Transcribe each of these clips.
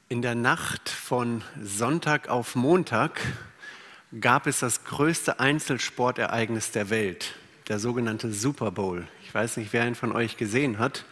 In der Nacht von Sonntag auf Montag gab es das größte Einzelsportereignis der Welt, der sogenannte Super Bowl. Ich weiß nicht, wer ihn von euch gesehen hat.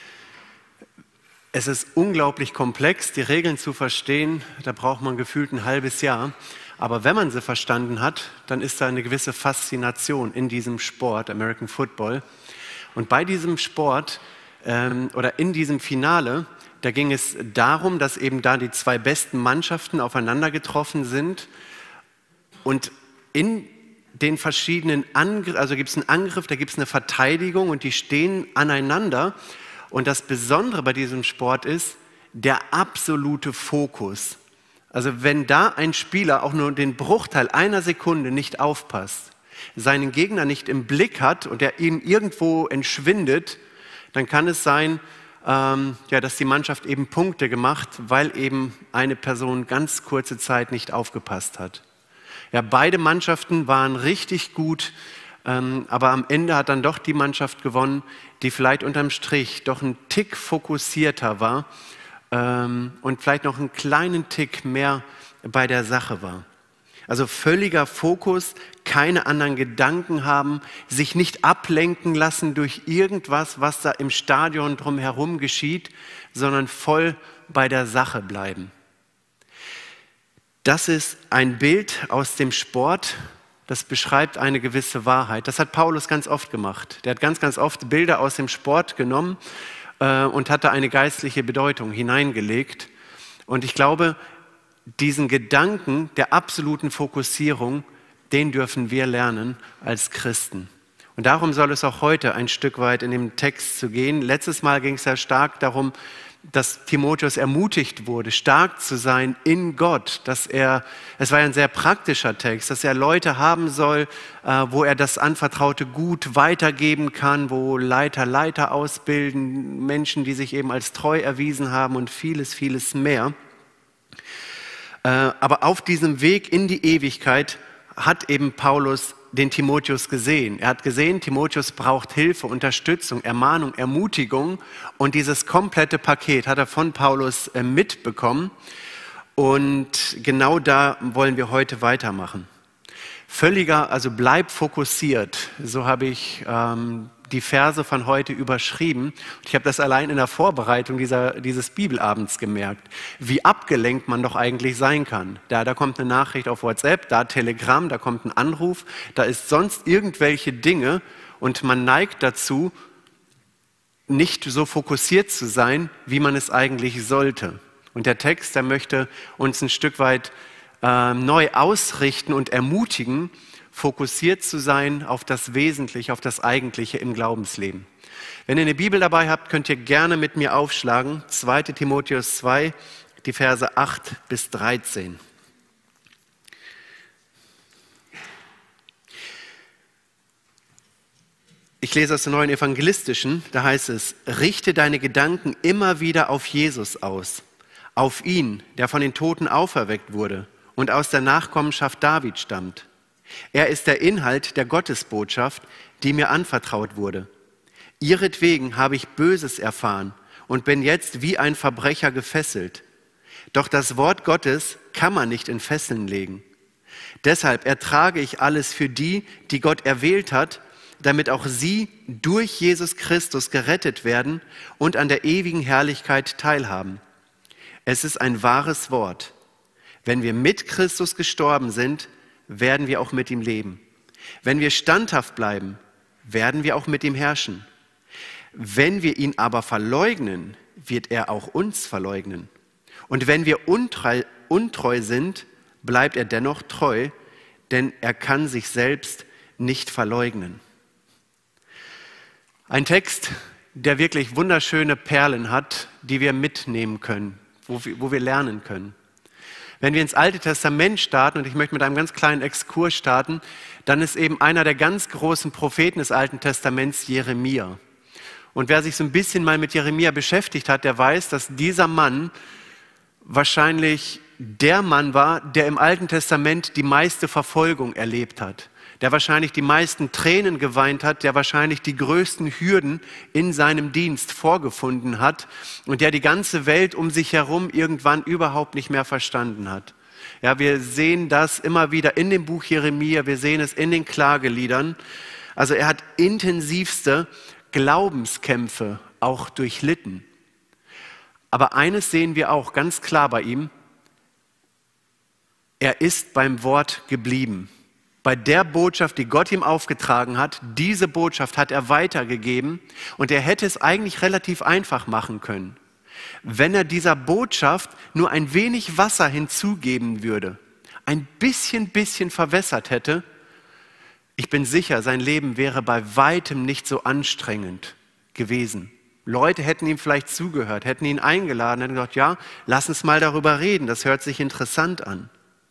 Es ist unglaublich komplex, die Regeln zu verstehen, da braucht man gefühlt ein halbes Jahr. Aber wenn man sie verstanden hat, dann ist da eine gewisse Faszination in diesem Sport, American Football. Und bei diesem Sport oder in diesem Finale, da ging es darum, dass eben da die zwei besten Mannschaften aufeinander getroffen sind und in den verschiedenen Angriffen, also gibt es einen Angriff, da gibt es eine Verteidigung und die stehen aneinander. Und das Besondere bei diesem Sport ist der absolute Fokus. Also wenn da ein Spieler auch nur den Bruchteil einer Sekunde nicht aufpasst, seinen Gegner nicht im Blick hat und er ihm irgendwo entschwindet, dann kann es sein, dass die Mannschaft eben Punkte gemacht, weil eben eine Person ganz kurze Zeit nicht aufgepasst hat. Ja, beide Mannschaften waren richtig gut, aber am Ende hat dann doch die Mannschaft gewonnen, die vielleicht unterm Strich doch einen Tick fokussierter war und vielleicht noch einen kleinen Tick mehr bei der Sache war. Also völliger Fokus, keine anderen Gedanken haben, sich nicht ablenken lassen durch irgendwas, was da im Stadion drumherum geschieht, sondern voll bei der Sache bleiben. Das ist ein Bild aus dem Sport, das beschreibt eine gewisse Wahrheit. Das hat Paulus ganz oft gemacht. Der hat ganz oft Bilder aus dem Sport genommen und hat da eine geistliche Bedeutung hineingelegt. Und ich glaube, diesen Gedanken der absoluten Fokussierung, den dürfen wir lernen als Christen. Und darum soll es auch heute ein Stück weit in dem Text zu gehen. Letztes Mal ging es ja stark darum, dass Timotheus ermutigt wurde, stark zu sein in Gott. Es war ja ein sehr praktischer Text, dass er Leute haben soll, wo er das anvertraute Gut weitergeben kann, wo Leiter ausbilden, Menschen, die sich eben als treu erwiesen haben und vieles mehr. Aber auf diesem Weg in die Ewigkeit hat eben Paulus den Timotheus gesehen. Er hat gesehen, Timotheus braucht Hilfe, Unterstützung, Ermahnung, Ermutigung und dieses komplette Paket hat er von Paulus mitbekommen und genau da wollen wir heute weitermachen. Also bleib fokussiert, so habe ich die Verse von heute überschrieben. Ich habe das allein in der Vorbereitung dieses Bibelabends gemerkt, wie abgelenkt man doch eigentlich sein kann. Da kommt eine Nachricht auf WhatsApp, da Telegram, da kommt ein Anruf, da ist sonst irgendwelche Dinge und man neigt dazu, nicht so fokussiert zu sein, wie man es eigentlich sollte. Und der Text, der möchte uns ein Stück weit neu ausrichten und ermutigen, fokussiert zu sein auf das Wesentliche, auf das Eigentliche im Glaubensleben. Wenn ihr eine Bibel dabei habt, könnt ihr gerne mit mir aufschlagen. 2. Timotheus 2, die Verse 8 bis 13. Ich lese aus der Neuen Evangelistischen, da heißt es, richte deine Gedanken immer wieder auf Jesus aus, auf ihn, der von den Toten auferweckt wurde und aus der Nachkommenschaft David stammt. Er ist der Inhalt der Gottesbotschaft, die mir anvertraut wurde. Ihretwegen habe ich Böses erfahren und bin jetzt wie ein Verbrecher gefesselt. Doch das Wort Gottes kann man nicht in Fesseln legen. Deshalb ertrage ich alles für die, die Gott erwählt hat, damit auch sie durch Jesus Christus gerettet werden und an der ewigen Herrlichkeit teilhaben. Es ist ein wahres Wort. Wenn wir mit Christus gestorben sind, werden wir auch mit ihm leben. Wenn wir standhaft bleiben, werden wir auch mit ihm herrschen. Wenn wir ihn aber verleugnen, wird er auch uns verleugnen. Und wenn wir untreu sind, bleibt er dennoch treu, denn er kann sich selbst nicht verleugnen. Ein Text, der wirklich wunderschöne Perlen hat, die wir mitnehmen können, wo wir lernen können. Wenn wir ins Alte Testament starten, und ich möchte mit einem ganz kleinen Exkurs starten, dann ist eben einer der ganz großen Propheten des Alten Testaments Jeremia. Und wer sich so ein bisschen mal mit Jeremia beschäftigt hat, der weiß, dass dieser Mann wahrscheinlich der Mann war, der im Alten Testament die meiste Verfolgung erlebt hat. der wahrscheinlich die meisten Tränen geweint hat, der wahrscheinlich die größten Hürden in seinem Dienst vorgefunden hat und der die ganze Welt um sich herum irgendwann überhaupt nicht mehr verstanden hat. Ja, wir sehen das immer wieder in dem Buch Jeremia, wir sehen es in den Klageliedern. Also er hat intensivste Glaubenskämpfe auch durchlitten. Aber eines sehen wir auch ganz klar bei ihm: Er ist beim Wort geblieben. Bei der Botschaft, die Gott ihm aufgetragen hat, diese Botschaft hat er weitergegeben und er hätte es eigentlich relativ einfach machen können. Wenn er dieser Botschaft nur ein wenig Wasser hinzugeben würde, ein bisschen verwässert hätte, ich bin sicher, sein Leben wäre bei weitem nicht so anstrengend gewesen. Leute hätten ihm vielleicht zugehört, hätten ihn eingeladen, hätten gesagt, ja, lass uns mal darüber reden, das hört sich interessant an.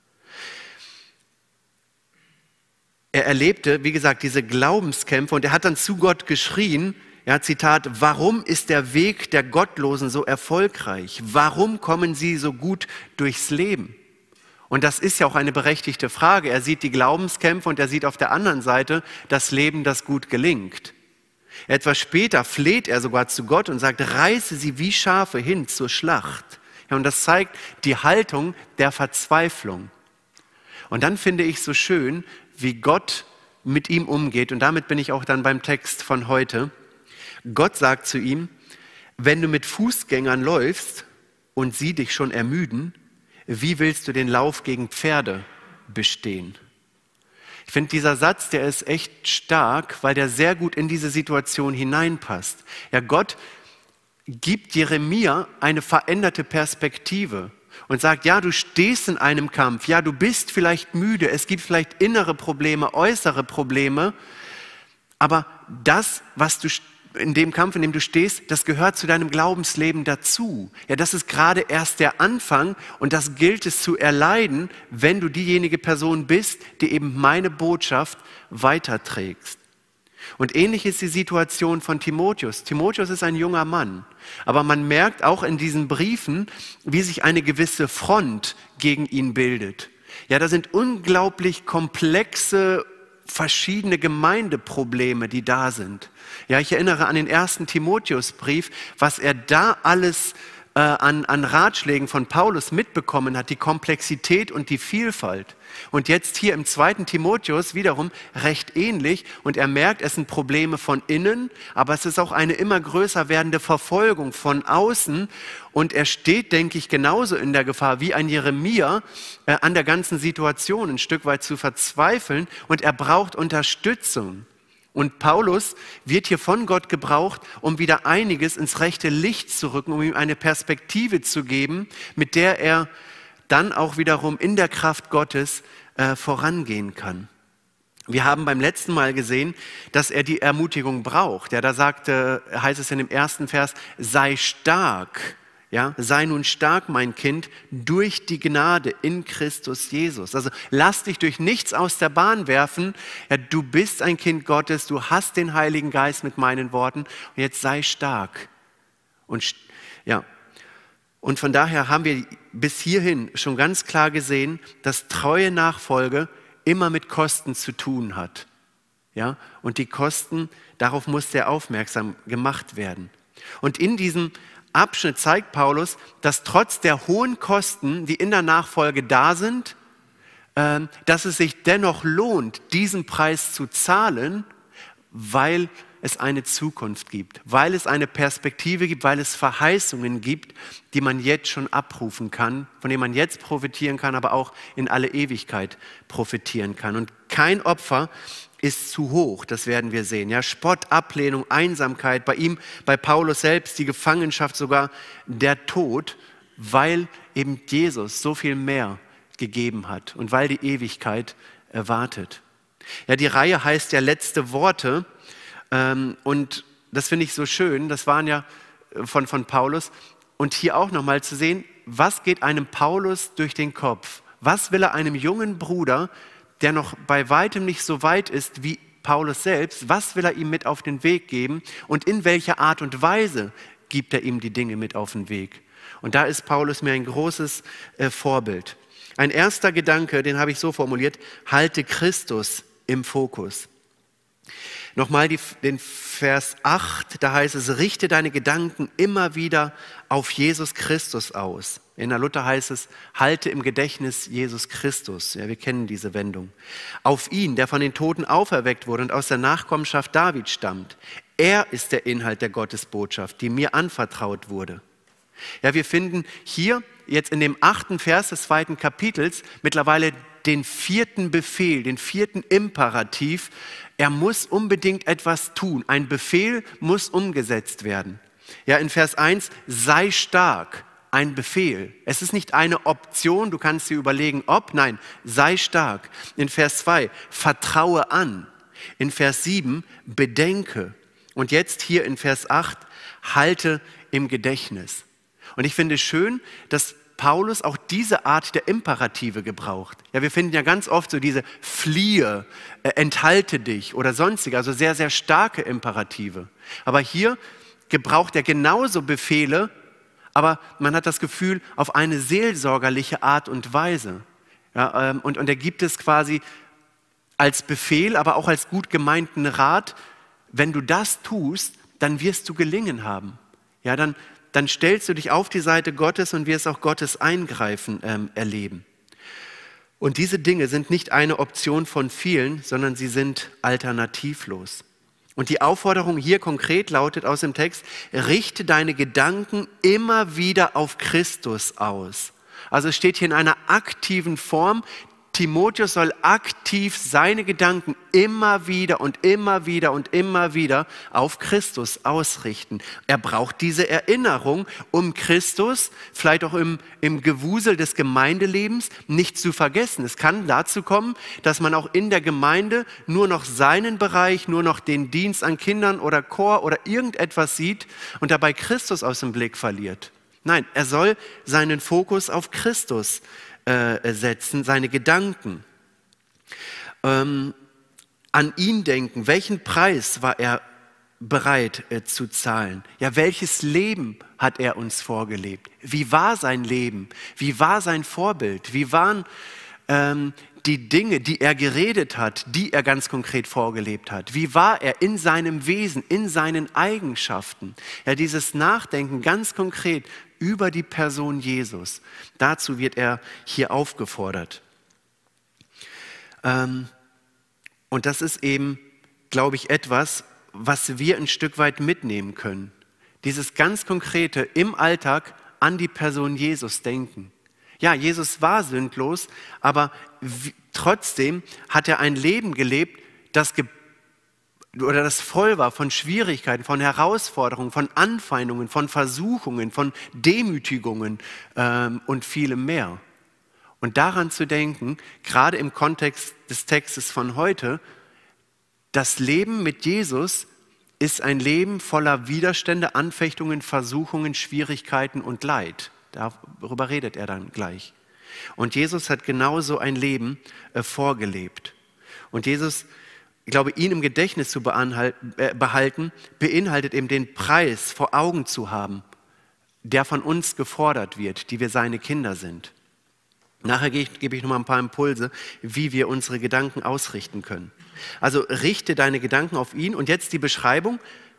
Er erlebte, wie gesagt, diese Glaubenskämpfe und er hat dann zu Gott geschrien, ja, Zitat, warum ist der Weg der Gottlosen so erfolgreich? Warum kommen sie so gut durchs Leben? Und das ist ja auch eine berechtigte Frage. Er sieht die Glaubenskämpfe und er sieht auf der anderen Seite das Leben, das gut gelingt. Etwas später fleht er sogar zu Gott und sagt, reiße sie wie Schafe hin zur Schlacht. Ja, und das zeigt die Haltung der Verzweiflung. Und dann finde ich so schön, wie Gott mit ihm umgeht. Und damit bin ich auch dann beim Text von heute. Gott sagt zu ihm, wenn du mit Fußgängern läufst und sie dich schon ermüden, wie willst du den Lauf gegen Pferde bestehen? Ich finde, dieser Satz, der ist echt stark, weil der sehr gut in diese Situation hineinpasst. Ja, Gott gibt Jeremia eine veränderte Perspektive und sagt, ja, du stehst in einem Kampf, ja, du bist vielleicht müde, es gibt vielleicht innere Probleme, äußere Probleme, aber das, was du in dem Kampf, in dem du stehst, das gehört zu deinem Glaubensleben dazu. Ja, das ist gerade erst der Anfang und das gilt es zu erleiden, wenn du diejenige Person bist, die eben meine Botschaft weiterträgst. Und ähnlich ist die Situation von Timotheus. Timotheus ist ein junger Mann, aber man merkt auch in diesen Briefen, wie sich eine gewisse Front gegen ihn bildet. Ja, da sind unglaublich komplexe, verschiedene Gemeindeprobleme, die da sind. Ja, ich erinnere an den ersten Timotheusbrief, was er da alles an Ratschlägen von Paulus mitbekommen hat, die Komplexität und die Vielfalt. Und jetzt hier im zweiten Timotheus wiederum recht ähnlich und er merkt, es sind Probleme von innen, aber es ist auch eine immer größer werdende Verfolgung von außen und er steht, denke ich, genauso in der Gefahr wie ein Jeremia an der ganzen Situation ein Stück weit zu verzweifeln und er braucht Unterstützung. Und Paulus wird hier von Gott gebraucht, um wieder einiges ins rechte Licht zu rücken, um ihm eine Perspektive zu geben, mit der er dann auch wiederum in der Kraft Gottes vorangehen kann. Wir haben beim letzten Mal gesehen, dass er die Ermutigung braucht. Ja, da heißt es in dem ersten Vers, sei stark. Ja, sei nun stark, mein Kind, durch die Gnade in Christus Jesus. Also lass dich durch nichts aus der Bahn werfen. Ja, du bist ein Kind Gottes, du hast den Heiligen Geist mit meinen Worten. Und jetzt sei stark. Und von daher haben wir bis hierhin schon ganz klar gesehen, dass treue Nachfolge immer mit Kosten zu tun hat. Ja, und die Kosten, darauf muss sehr aufmerksam gemacht werden. Und in diesem Abschnitt zeigt Paulus, dass trotz der hohen Kosten, die in der Nachfolge da sind, dass es sich dennoch lohnt, diesen Preis zu zahlen, weil es eine Zukunft gibt, weil es eine Perspektive gibt, weil es Verheißungen gibt, die man jetzt schon abrufen kann, von denen man jetzt profitieren kann, aber auch in alle Ewigkeit profitieren kann. Und kein Opfer ist zu hoch, das werden wir sehen. Ja, Spott, Ablehnung, Einsamkeit, bei ihm, bei Paulus selbst die Gefangenschaft, sogar der Tod, weil eben Jesus so viel mehr gegeben hat und weil die Ewigkeit erwartet. Ja, die Reihe heißt ja letzte Worte und das finde ich so schön, das waren ja von Paulus und hier auch nochmal zu sehen, was geht einem Paulus durch den Kopf? Was will er einem jungen Bruder, der noch bei weitem nicht so weit ist wie Paulus selbst, was will er ihm mit auf den Weg geben und in welcher Art und Weise gibt er ihm die Dinge mit auf den Weg? Und da ist Paulus mir ein großes Vorbild. Ein erster Gedanke, den habe ich so formuliert, halte Christus im Fokus. Nochmal den Vers 8, da heißt es, richte deine Gedanken immer wieder auf Jesus Christus aus. In der Luther heißt es, halte im Gedächtnis Jesus Christus. Ja, wir kennen diese Wendung. Auf ihn, der von den Toten auferweckt wurde und aus der Nachkommenschaft Davids stammt. Er ist der Inhalt der Gottesbotschaft, die mir anvertraut wurde. Ja, wir finden hier jetzt in dem 8. Vers des 2. Kapitels mittlerweile den 4. Befehl, den 4. Imperativ. Er muss unbedingt etwas tun. Ein Befehl muss umgesetzt werden. Ja, in Vers 1, sei stark, ein Befehl. Es ist nicht eine Option, du kannst dir überlegen, ob, nein, sei stark. In Vers 2, vertraue an. In Vers 7, bedenke. Und jetzt hier in Vers 8, halte im Gedächtnis. Und ich finde es schön, dass Paulus auch diese Art der Imperative gebraucht. Ja, wir finden ja ganz oft so diese fliehe, enthalte dich oder sonstige, also sehr, sehr starke Imperative. Aber hier gebraucht er genauso Befehle, aber man hat das Gefühl, auf eine seelsorgerliche Art und Weise. Ja, und er gibt es quasi als Befehl, aber auch als gut gemeinten Rat, wenn du das tust, dann wirst du gelingen haben. Ja, dann stellst du dich auf die Seite Gottes und wirst auch Gottes Eingreifen erleben. Und diese Dinge sind nicht eine Option von vielen, sondern sie sind alternativlos. Und die Aufforderung hier konkret lautet aus dem Text, richte deine Gedanken immer wieder auf Christus aus. Also es steht hier in einer aktiven Form, Timotheus soll aktiv seine Gedanken immer wieder und immer wieder und immer wieder auf Christus ausrichten. Er braucht diese Erinnerung, um Christus, vielleicht auch im Gewusel des Gemeindelebens, nicht zu vergessen. Es kann dazu kommen, dass man auch in der Gemeinde nur noch seinen Bereich, nur noch den Dienst an Kindern oder Chor oder irgendetwas sieht und dabei Christus aus dem Blick verliert. Nein, er soll seinen Fokus auf Christus setzen, seine Gedanken. An ihn denken, welchen Preis war er bereit zu zahlen? Ja, welches Leben hat er uns vorgelebt? Wie war sein Leben? Wie war sein Vorbild? Wie waren die Dinge, die er geredet hat, die er ganz konkret vorgelebt hat? Wie war er in seinem Wesen, in seinen Eigenschaften? Ja, dieses Nachdenken ganz konkret über die Person Jesus. Dazu wird er hier aufgefordert. Und das ist eben, glaube ich, etwas, was wir ein Stück weit mitnehmen können. Dieses ganz Konkrete im Alltag an die Person Jesus denken. Ja, Jesus war sündlos, aber trotzdem hat er ein Leben gelebt, das voll war von Schwierigkeiten, von Herausforderungen, von Anfeindungen, von Versuchungen, von Demütigungen und vielem mehr. Und daran zu denken, gerade im Kontext des Textes von heute, das Leben mit Jesus ist ein Leben voller Widerstände, Anfechtungen, Versuchungen, Schwierigkeiten und Leid. Darüber redet er dann gleich. Und Jesus hat genauso ein Leben vorgelebt. Und Jesus, ich glaube, ihn im Gedächtnis zu behalten, beinhaltet eben den Preis vor Augen zu haben, der von uns gefordert wird, die wir seine Kinder sind. Nachher gebe ich nochmal ein paar Impulse, wie wir unsere Gedanken ausrichten können. Also richte deine Gedanken auf ihn und jetzt die Beschreibung,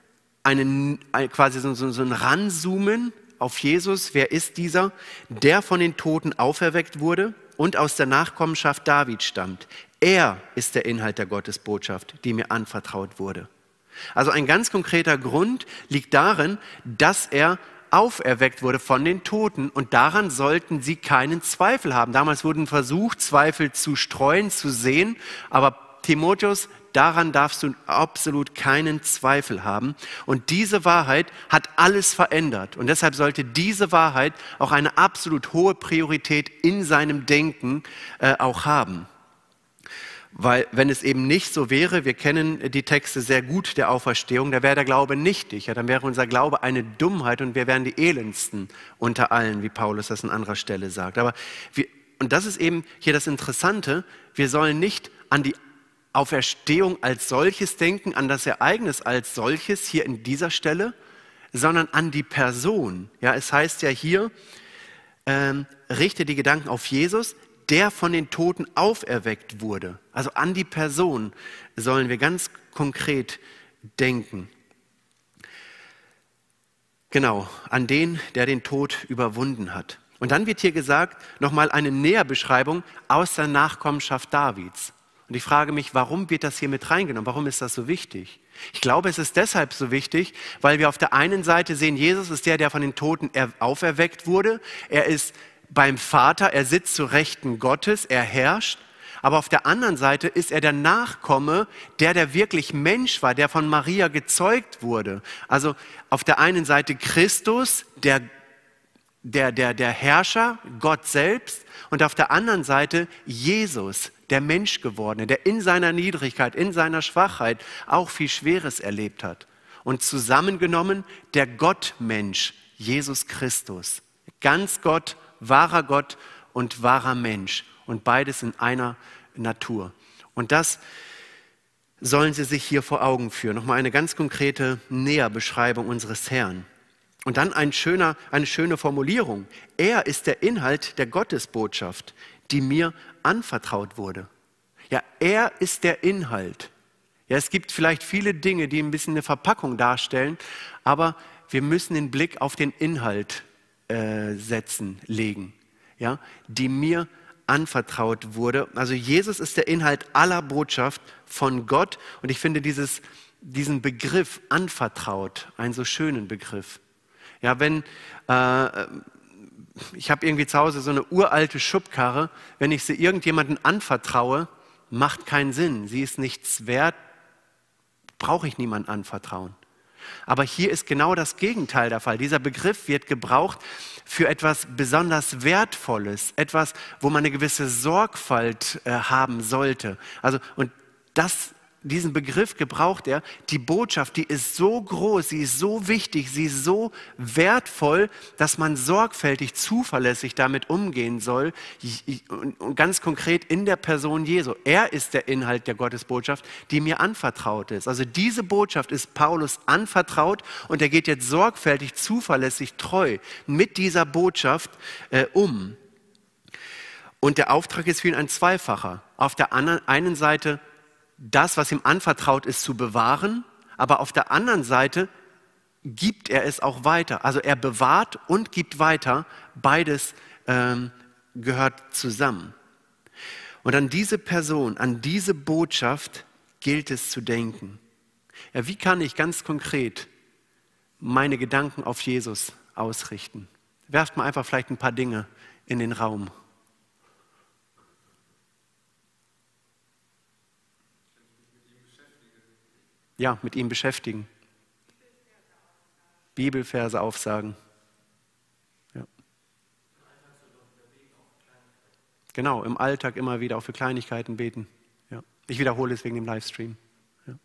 quasi so ein Ranzoomen auf Jesus. Wer ist dieser? Der von den Toten auferweckt wurde und aus der Nachkommenschaft Davids stammt. Er ist der Inhalt der Gottesbotschaft, die mir anvertraut wurde. Also ein ganz konkreter Grund liegt darin, dass er auferweckt wurde von den Toten und daran sollten sie keinen Zweifel haben. Damals wurden versucht, Zweifel zu streuen, zu sehen, aber Timotheus, daran darfst du absolut keinen Zweifel haben. Und diese Wahrheit hat alles verändert. Und deshalb sollte diese Wahrheit auch eine absolut hohe Priorität in seinem Denken auch haben. Weil wenn es eben nicht so wäre, wir kennen die Texte sehr gut der Auferstehung, da wäre der Glaube nichtig. Ja, dann wäre unser Glaube eine Dummheit und wir wären die Elendsten unter allen, wie Paulus das an anderer Stelle sagt. Und das ist eben hier das Interessante, wir sollen nicht an die Auferstehung als solches denken, an das Ereignis als solches hier in dieser Stelle, sondern an die Person. Ja, es heißt ja hier, richte die Gedanken auf Jesus, der von den Toten auferweckt wurde. Also an die Person sollen wir ganz konkret denken. Genau, an den, der den Tod überwunden hat. Und dann wird hier gesagt, nochmal eine Näherbeschreibung aus der Nachkommenschaft Davids. Und ich frage mich, warum wird das hier mit reingenommen? Warum ist das so wichtig? Ich glaube, es ist deshalb so wichtig, weil wir auf der einen Seite sehen, Jesus ist der von den Toten auferweckt wurde. Er ist beim Vater, er sitzt zu Rechten Gottes, er herrscht. Aber auf der anderen Seite ist er der Nachkomme, der wirklich Mensch war, der von Maria gezeugt wurde. Also auf der einen Seite Christus, der Herrscher, Gott selbst, und auf der anderen Seite Jesus, der Menschgewordene, der in seiner Niedrigkeit, in seiner Schwachheit auch viel Schweres erlebt hat. Und zusammengenommen der Gottmensch, Jesus Christus. Ganz Gott, wahrer und wahrer Mensch. Und beides in einer Natur. Und das sollen Sie sich hier vor Augen führen. Nochmal eine ganz konkrete Näherbeschreibung unseres Herrn. Und dann eine schöne Formulierung. Er ist der Inhalt der Gottesbotschaft, die mir anvertraut wurde. Ja, er ist der Inhalt. Ja, es gibt vielleicht viele Dinge, die ein bisschen eine Verpackung darstellen, aber wir müssen den Blick auf den Inhalt legen, ja, die mir anvertraut wurde. Also Jesus ist der Inhalt aller Botschaft von Gott und ich finde diesen Begriff anvertraut einen so schönen Begriff. Ja, ich habe irgendwie zu Hause so eine uralte Schubkarre, wenn ich sie irgendjemandem anvertraue, macht keinen Sinn. Sie ist nichts wert, brauche ich niemandem anvertrauen. Aber hier ist genau das Gegenteil der Fall. Dieser Begriff wird gebraucht für etwas besonders Wertvolles, etwas, wo man eine gewisse Sorgfalt haben sollte. Also, und diesen Begriff gebraucht er, die Botschaft, die ist so groß, sie ist so wichtig, sie ist so wertvoll, dass man sorgfältig, zuverlässig damit umgehen soll und ganz konkret in der Person Jesu. Er ist der Inhalt der Gottesbotschaft, die mir anvertraut ist. Also diese Botschaft ist Paulus anvertraut und er geht jetzt sorgfältig, zuverlässig, treu mit dieser Botschaft um. Und der Auftrag ist für ihn ein zweifacher. Auf der einen Seite das, was ihm anvertraut ist, zu bewahren, aber auf der anderen Seite gibt er es auch weiter. Also er bewahrt und gibt weiter, beides gehört zusammen. Und an diese Person, an diese Botschaft gilt es zu denken. Ja, wie kann ich ganz konkret meine Gedanken auf Jesus ausrichten? Werft mal einfach vielleicht ein paar Dinge in den Raum. Ja, mit ihm beschäftigen. Bibelverse aufsagen. Ja. Genau, im Alltag immer wieder auch für Kleinigkeiten beten. Ja. Ich wiederhole es wegen dem Livestream. Ja.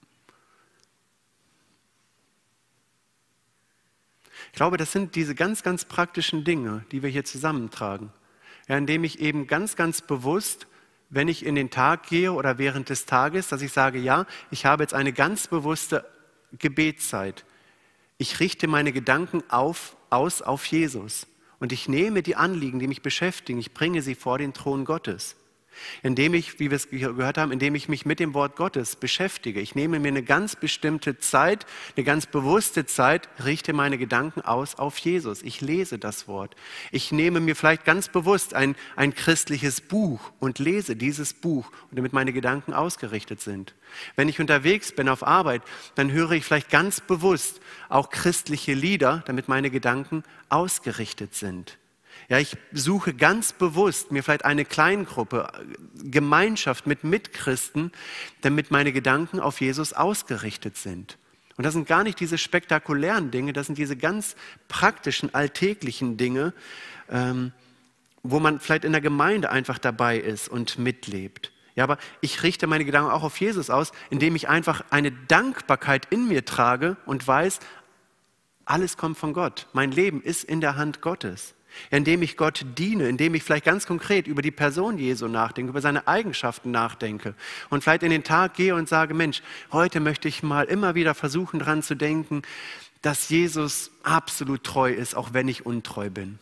Ich glaube, das sind diese ganz, ganz praktischen Dinge, die wir hier zusammentragen. Ja, indem ich eben ganz, ganz bewusst, wenn ich in den Tag gehe oder während des Tages, dass ich sage, ja, ich habe jetzt eine ganz bewusste Gebetszeit. Ich richte meine Gedanken aus auf Jesus und ich nehme die Anliegen, die mich beschäftigen, ich bringe sie vor den Thron Gottes. Indem ich, wie wir es gehört haben, indem ich mich mit dem Wort Gottes beschäftige. Ich nehme mir eine ganz bestimmte Zeit, eine ganz bewusste Zeit, richte meine Gedanken aus auf Jesus. Ich lese das Wort. Ich nehme mir vielleicht ganz bewusst ein christliches Buch und lese dieses Buch, damit meine Gedanken ausgerichtet sind. Wenn ich unterwegs bin auf Arbeit, dann höre ich vielleicht ganz bewusst auch christliche Lieder, damit meine Gedanken ausgerichtet sind. Ja, ich suche ganz bewusst mir vielleicht eine Kleingruppe, Gemeinschaft mit Mitchristen, damit meine Gedanken auf Jesus ausgerichtet sind. Und das sind gar nicht diese spektakulären Dinge, das sind diese ganz praktischen, alltäglichen Dinge, wo man vielleicht in der Gemeinde einfach dabei ist und mitlebt. Ja, aber ich richte meine Gedanken auch auf Jesus aus, indem ich einfach eine Dankbarkeit in mir trage und weiß, alles kommt von Gott. Mein Leben ist in der Hand Gottes. Indem ich Gott diene, indem ich vielleicht ganz konkret über die Person Jesu nachdenke, über seine Eigenschaften nachdenke und vielleicht in den Tag gehe und sage, Mensch, heute möchte ich mal immer wieder versuchen, daran zu denken, dass Jesus absolut treu ist, auch wenn ich untreu bin.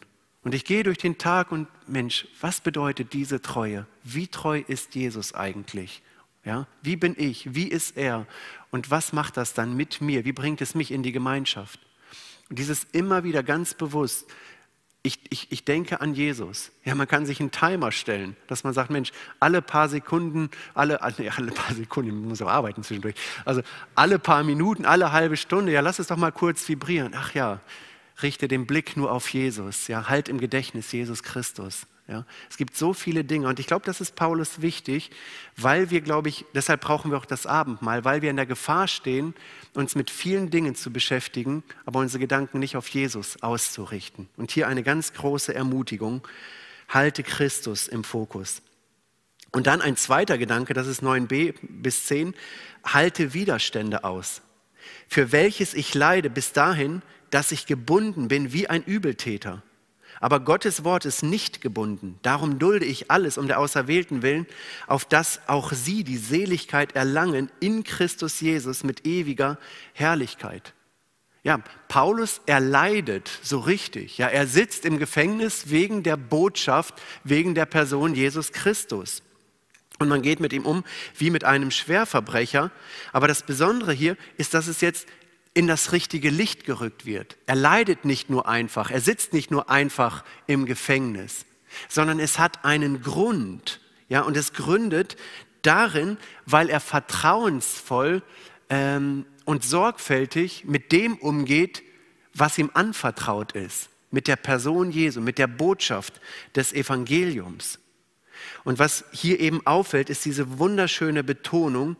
Und ich gehe durch den Tag und Mensch, was bedeutet diese Treue? Wie treu ist Jesus eigentlich? Ja, wie bin ich? Wie ist er? Und was macht das dann mit mir? Wie bringt es mich in die Gemeinschaft? Und dieses immer wieder ganz bewusst, ich denke an Jesus. Ja, man kann sich einen Timer stellen, dass man sagt, Mensch, alle paar Sekunden, alle paar Sekunden, ich muss auch arbeiten zwischendurch, also alle paar Minuten, alle halbe Stunde, ja, lass es doch mal kurz vibrieren. Ach ja, richte den Blick nur auf Jesus, ja, halt im Gedächtnis Jesus Christus. Ja. Es gibt so viele Dinge und ich glaube, das ist Paulus wichtig, weil wir, glaube ich, deshalb brauchen wir auch das Abendmahl, weil wir in der Gefahr stehen, uns mit vielen Dingen zu beschäftigen, aber unsere Gedanken nicht auf Jesus auszurichten. Und hier eine ganz große Ermutigung, halte Christus im Fokus. Und dann ein zweiter Gedanke, das ist 9b bis 10, halte Widerstände aus, für welches ich leide bis dahin, dass ich gebunden bin wie ein Übeltäter. Aber Gottes Wort ist nicht gebunden. Darum dulde ich alles um der Auserwählten willen, auf dass auch sie die Seligkeit erlangen in Christus Jesus mit ewiger Herrlichkeit. Ja, Paulus, er leidet so richtig. Ja, er sitzt im Gefängnis wegen der Botschaft, wegen der Person Jesus Christus. Und man geht mit ihm um wie mit einem Schwerverbrecher. Aber das Besondere hier ist, dass es jetzt in das richtige Licht gerückt wird. Er leidet nicht nur einfach, er sitzt nicht nur einfach im Gefängnis, sondern es hat einen Grund. Ja, und es gründet darin, weil er vertrauensvoll und sorgfältig mit dem umgeht, was ihm anvertraut ist, mit der Person Jesu, mit der Botschaft des Evangeliums. Und was hier eben auffällt, ist diese wunderschöne Betonung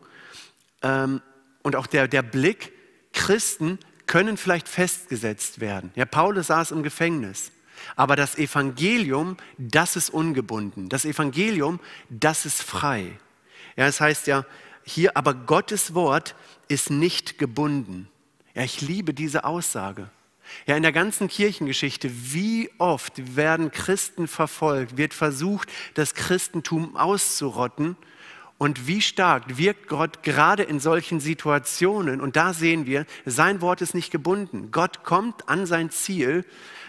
und auch der Blick, Christen können vielleicht festgesetzt werden. Ja, Paulus saß im Gefängnis. Aber das Evangelium, das ist ungebunden. Das Evangelium, das ist frei. Ja, es heißt ja hier, aber Gottes Wort ist nicht gebunden. Ja, ich liebe diese Aussage. Ja, in der ganzen Kirchengeschichte, wie oft werden Christen verfolgt, wird versucht, das Christentum auszurotten. Und wie stark wirkt Gott gerade in solchen Situationen? Und da sehen wir, sein Wort ist nicht gebunden. Gott kommt an sein Ziel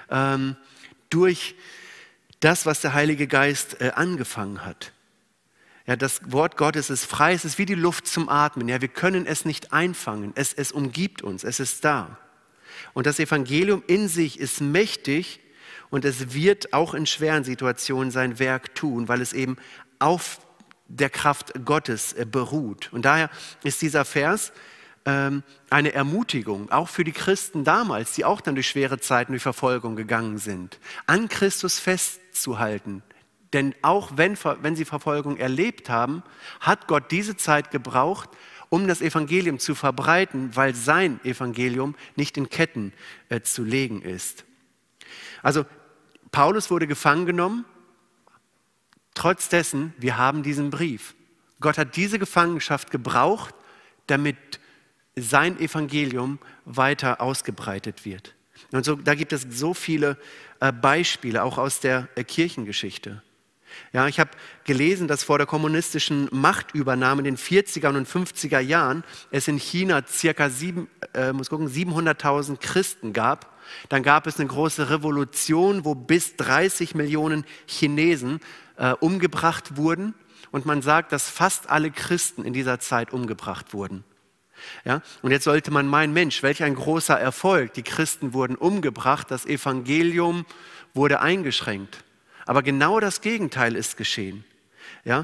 durch das, was der Heilige Geist angefangen hat. Ja, das Wort Gottes ist frei, es ist wie die Luft zum Atmen. Ja, wir können es nicht einfangen, es umgibt uns, es ist da. Und das Evangelium in sich ist mächtig und es wird auch in schweren Situationen sein Werk tun, weil es eben auf der Kraft Gottes beruht. Und daher ist dieser Vers eine Ermutigung, auch für die Christen damals, die auch dann durch schwere Zeiten, durch Verfolgung gegangen sind, an Christus festzuhalten. Denn auch wenn sie Verfolgung erlebt haben, hat Gott diese Zeit gebraucht, um das Evangelium zu verbreiten, weil sein Evangelium nicht in Ketten zu legen ist. Also Paulus wurde gefangen genommen. Trotz dessen, wir haben diesen Brief. Gott hat diese Gefangenschaft gebraucht, damit sein Evangelium weiter ausgebreitet wird. Und so, da gibt es so viele Beispiele, auch aus der Kirchengeschichte. Ja, ich habe gelesen, dass vor der kommunistischen Machtübernahme in den 40er und 50er Jahren es in China ca. 700.000 Christen gab. Dann gab es eine große Revolution, wo bis 30 Millionen Chinesen umgebracht wurden. Und man sagt, dass fast alle Christen in dieser Zeit umgebracht wurden. Ja? Und jetzt sollte man meinen, Mensch, welch ein großer Erfolg. Die Christen wurden umgebracht, das Evangelium wurde eingeschränkt. Aber genau das Gegenteil ist geschehen. Ja?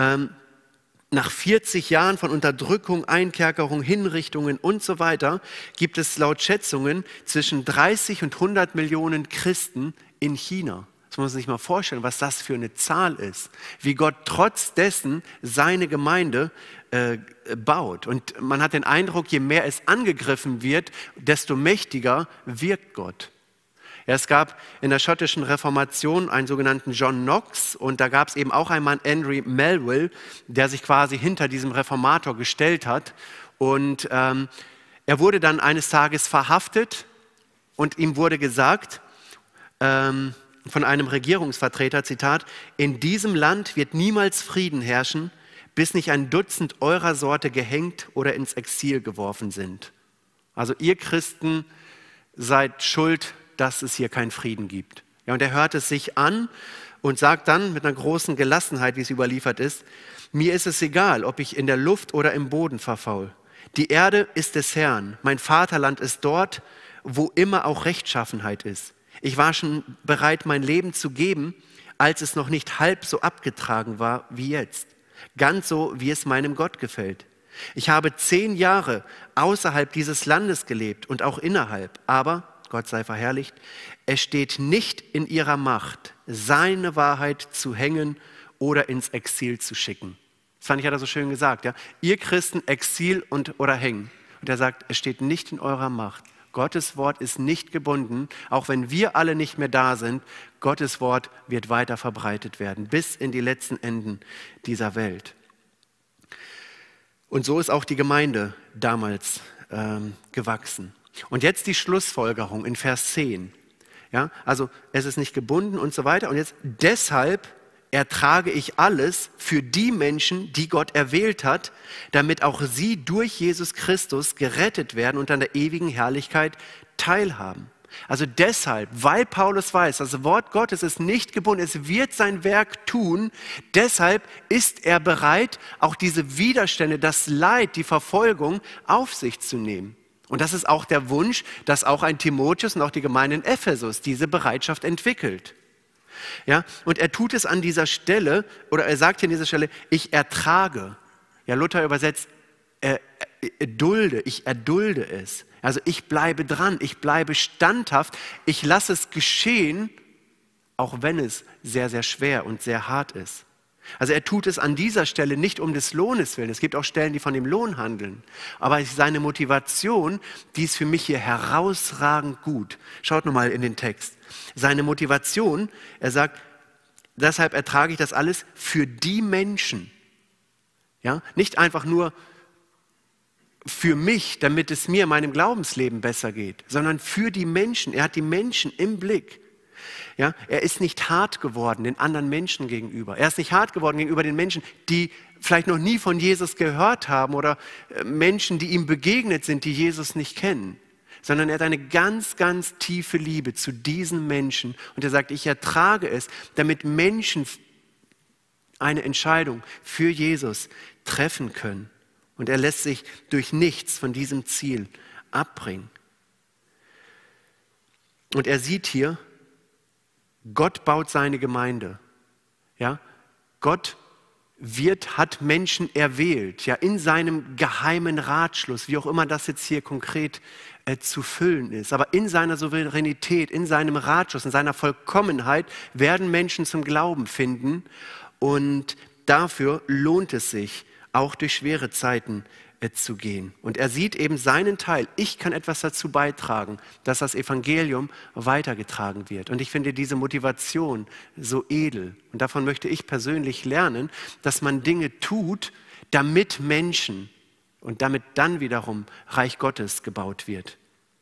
Nach 40 Jahren von Unterdrückung, Einkerkerung, Hinrichtungen und so weiter gibt es laut Schätzungen zwischen 30 und 100 Millionen Christen in China. Das muss man sich mal vorstellen, was das für eine Zahl ist. Wie Gott trotz dessen seine Gemeinde baut. Und man hat den Eindruck, je mehr es angegriffen wird, desto mächtiger wirkt Gott. Ja, es gab in der schottischen Reformation einen sogenannten John Knox und da gab es eben auch einen Mann, Andrew Melville, der sich quasi hinter diesem Reformator gestellt hat. Und er wurde dann eines Tages verhaftet und ihm wurde gesagt, von einem Regierungsvertreter, Zitat, in diesem Land wird niemals Frieden herrschen, bis nicht ein Dutzend eurer Sorte gehängt oder ins Exil geworfen sind. Also ihr Christen seid schuld, dass es hier keinen Frieden gibt. Ja, und er hört es sich an und sagt dann mit einer großen Gelassenheit, wie es überliefert ist, mir ist es egal, ob ich in der Luft oder im Boden verfaul. Die Erde ist des Herrn, mein Vaterland ist dort, wo immer auch Rechtschaffenheit ist. Ich war schon bereit, mein Leben zu geben, als es noch nicht halb so abgetragen war wie jetzt. Ganz so, wie es meinem Gott gefällt. Ich habe 10 Jahre außerhalb dieses Landes gelebt und auch innerhalb, aber, Gott sei verherrlicht, es steht nicht in ihrer Macht, seine Wahrheit zu hängen oder ins Exil zu schicken. Das fand ich, hat er so schön gesagt. Ja? Ihr Christen, Exil oder hängen. Und er sagt, es steht nicht in eurer Macht. Gottes Wort ist nicht gebunden, auch wenn wir alle nicht mehr da sind. Gottes Wort wird weiter verbreitet werden, bis in die letzten Enden dieser Welt. Und so ist auch die Gemeinde damals gewachsen. Und jetzt die Schlussfolgerung in Vers 10. Ja, also es ist nicht gebunden und so weiter. Und jetzt deshalb ertrage ich alles für die Menschen, die Gott erwählt hat, damit auch sie durch Jesus Christus gerettet werden und an der ewigen Herrlichkeit teilhaben. Also deshalb, weil Paulus weiß, das Wort Gottes ist nicht gebunden, es wird sein Werk tun, deshalb ist er bereit, auch diese Widerstände, das Leid, die Verfolgung auf sich zu nehmen. Und das ist auch der Wunsch, dass auch ein Timotheus und auch die Gemeinde in Ephesus diese Bereitschaft entwickelt. Ja, und er tut es an dieser Stelle, oder er sagt hier an dieser Stelle, ich ertrage. Ja, Luther übersetzt, ich erdulde es. Also ich bleibe dran, ich bleibe standhaft, ich lasse es geschehen, auch wenn es sehr, sehr schwer und sehr hart ist. Also er tut es an dieser Stelle nicht um des Lohnes willen. Es gibt auch Stellen, die von dem Lohn handeln. Aber seine Motivation, die ist für mich hier herausragend gut. Schaut nochmal in den Text. Seine Motivation, er sagt, deshalb ertrage ich das alles für die Menschen. Ja? Nicht einfach nur für mich, damit es mir in meinem Glaubensleben besser geht, sondern für die Menschen. Er hat die Menschen im Blick. Ja, er ist nicht hart geworden den anderen Menschen gegenüber. Er ist nicht hart geworden gegenüber den Menschen, die vielleicht noch nie von Jesus gehört haben oder Menschen, die ihm begegnet sind, die Jesus nicht kennen. Sondern er hat eine ganz, ganz tiefe Liebe zu diesen Menschen. Und er sagt, ich ertrage es, damit Menschen eine Entscheidung für Jesus treffen können. Und er lässt sich durch nichts von diesem Ziel abbringen. Und er sieht hier, Gott baut seine Gemeinde. Ja? Gott hat Menschen erwählt, ja, in seinem geheimen Ratschluss, wie auch immer das jetzt hier konkret zu füllen ist. Aber in seiner Souveränität, in seinem Ratschluss, in seiner Vollkommenheit werden Menschen zum Glauben finden. Und dafür lohnt es sich, auch durch schwere Zeiten zu gehen. Und er sieht eben seinen Teil. Ich kann etwas dazu beitragen, dass das Evangelium weitergetragen wird. Und ich finde diese Motivation so edel. Und davon möchte ich persönlich lernen, dass man Dinge tut, damit Menschen und damit dann wiederum Reich Gottes gebaut wird.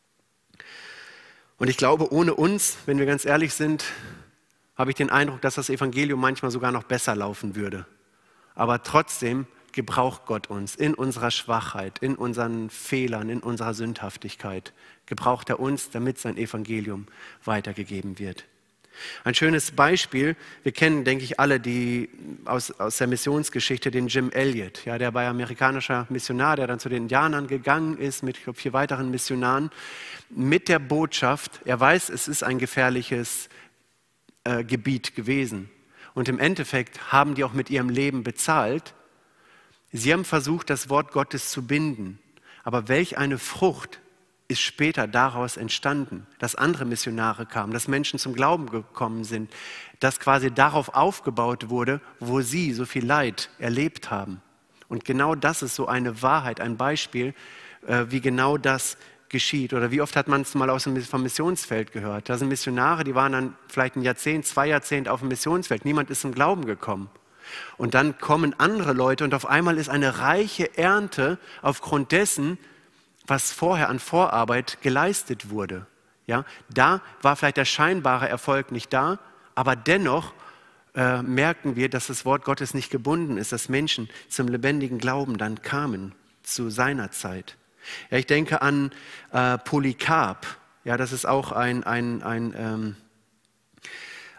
Und ich glaube, ohne uns, wenn wir ganz ehrlich sind, habe ich den Eindruck, dass das Evangelium manchmal sogar noch besser laufen würde. Aber trotzdem gebraucht Gott uns in unserer Schwachheit, in unseren Fehlern, in unserer Sündhaftigkeit. Gebraucht er uns, damit sein Evangelium weitergegeben wird. Ein schönes Beispiel, wir kennen, denke ich, alle aus der Missionsgeschichte den Jim Elliot. Ja, der war amerikanischer Missionar, der dann zu den Indianern gegangen ist mit, ich glaube, 4 weiteren Missionaren. Mit der Botschaft, er weiß, es ist ein gefährliches Gebiet gewesen. Und im Endeffekt haben die auch mit ihrem Leben bezahlt. Sie haben versucht, das Wort Gottes zu binden. Aber welch eine Frucht ist später daraus entstanden, dass andere Missionare kamen, dass Menschen zum Glauben gekommen sind, dass quasi darauf aufgebaut wurde, wo sie so viel Leid erlebt haben. Und genau das ist so eine Wahrheit, ein Beispiel, wie genau das geschieht. Oder wie oft hat man es mal vom Missionsfeld gehört? Da sind Missionare, die waren dann vielleicht 1 Jahrzehnt, 2 Jahrzehnte auf dem Missionsfeld. Niemand ist zum Glauben gekommen. Und dann kommen andere Leute und auf einmal ist eine reiche Ernte aufgrund dessen, was vorher an Vorarbeit geleistet wurde. Ja, da war vielleicht der scheinbare Erfolg nicht da, aber dennoch merken wir, dass das Wort Gottes nicht gebunden ist, dass Menschen zum lebendigen Glauben dann kamen zu seiner Zeit. Ja, ich denke an Polycarp. Ja, das ist auch ein